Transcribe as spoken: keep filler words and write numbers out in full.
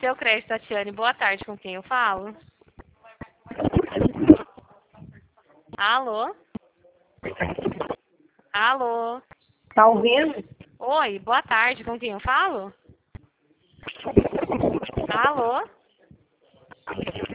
Seu crédito, Tatiane. Boa tarde, com quem eu falo? Alô? Alô? Tá ouvindo? Oi, boa tarde, com quem eu falo? Alô?